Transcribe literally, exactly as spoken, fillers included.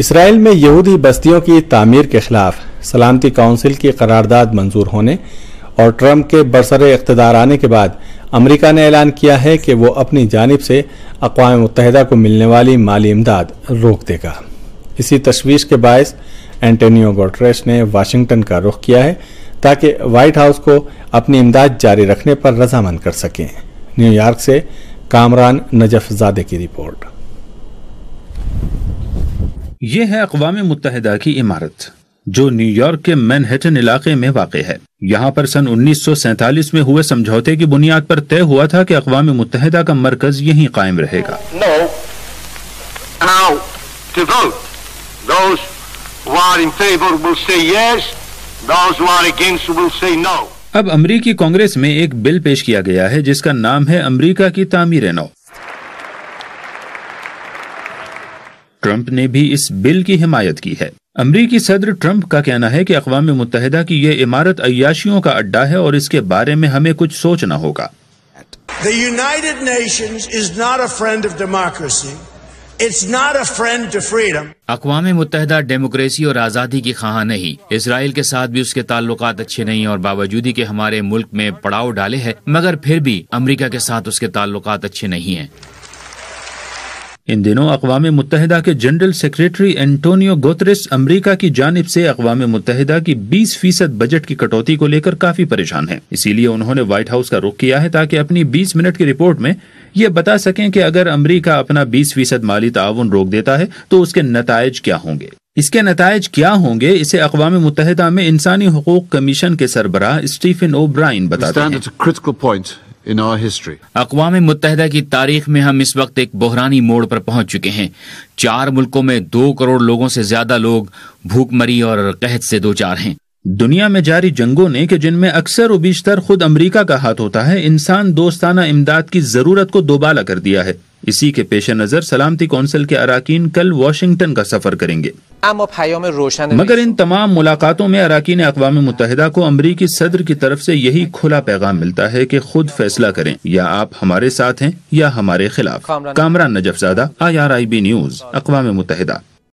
اسرائیل میں یہودی بستیوں کی تعمیر کے خلاف سلامتی کونسل کی قرارداد منظور ہونے اور ٹرمپ کے برسر اقتدار آنے کے بعد امریکہ نے اعلان کیا ہے کہ وہ اپنی جانب سے اقوام متحدہ کو ملنے والی مالی امداد روک دے گا۔ اسی تشویش کے باعث اینٹونیو گوٹریش نے واشنگٹن کا رخ کیا ہے تاکہ وائٹ ہاؤس کو اپنی امداد جاری رکھنے پر رضامند کر سکیں۔ نیو یارک سے کامران نجف زادے کی رپورٹ۔ یہ ہے اقوام متحدہ کی عمارت جو نیو یارک کے مینہٹن علاقے میں واقع ہے۔ یہاں پر سن انیس سو سینتالیس میں ہوئے سمجھوتے کی بنیاد پر طے ہوا تھا کہ اقوام متحدہ کا مرکز یہیں قائم رہے گا۔ اب امریکی کانگریس میں ایک بل پیش کیا گیا ہے جس کا نام ہے امریکہ کی تعمیر نو۔ ٹرمپ نے بھی اس بل کی حمایت کی ہے۔ امریکی صدر ٹرمپ کا کہنا ہے کہ اقوام متحدہ کی یہ عمارت عیاشیوں کا اڈا ہے اور اس کے بارے میں ہمیں کچھ سوچنا ہوگا۔ The United Nations is not a friend of democracy. It's not a friend to freedom. اقوام متحدہ ڈیموکریسی اور آزادی کی خواہاں نہیں۔ اسرائیل کے ساتھ بھی اس کے تعلقات اچھے نہیں اور باوجود کہ ہمارے ملک میں پڑاؤ ڈالے ہیں مگر پھر بھی امریکہ کے ساتھ اس کے تعلقات اچھے نہیں ہیں۔ ان دنوں اقوام متحدہ کے جنرل سیکریٹری اینٹونیو گوتریس امریکہ کی جانب سے اقوام متحدہ کی بیس فیصد بجٹ کی کٹوتی کو لے کر کافی پریشان ہیں۔ اسی لیے انہوں نے وائٹ ہاؤس کا رخ کیا ہے تاکہ اپنی بیس منٹ کی رپورٹ میں یہ بتا سکیں کہ اگر امریکہ اپنا بیس فیصد مالی تعاون روک دیتا ہے تو اس کے نتائج کیا ہوں گے۔ اس کے نتائج کیا ہوں گے اسے اقوام متحدہ میں انسانی حقوق کمیشن کے سربراہ اسٹیفن او برائن بتاتے ہیں۔ In our history. اقوام متحدہ کی تاریخ میں ہم اس وقت ایک بحرانی موڑ پر پہنچ چکے ہیں۔ چار ملکوں میں دو کروڑ لوگوں سے زیادہ لوگ بھوک مری اور قحط سے دوچار ہیں۔ دنیا میں جاری جنگوں نے کہ جن میں اکثر و بیشتر خود امریکہ کا ہاتھ ہوتا ہے انسان دوستانہ امداد کی ضرورت کو دوبالا کر دیا ہے۔ اسی کے پیش نظر سلامتی کونسل کے اراکین کل واشنگٹن کا سفر کریں گے، مگر ان تمام ملاقاتوں میں اراکین اقوام متحدہ کو امریکی صدر کی طرف سے یہی کھلا پیغام ملتا ہے کہ خود فیصلہ کریں، یا آپ ہمارے ساتھ ہیں یا ہمارے خلاف۔ Kamran Najafzadeh, I R I B news, اقوام متحدہ۔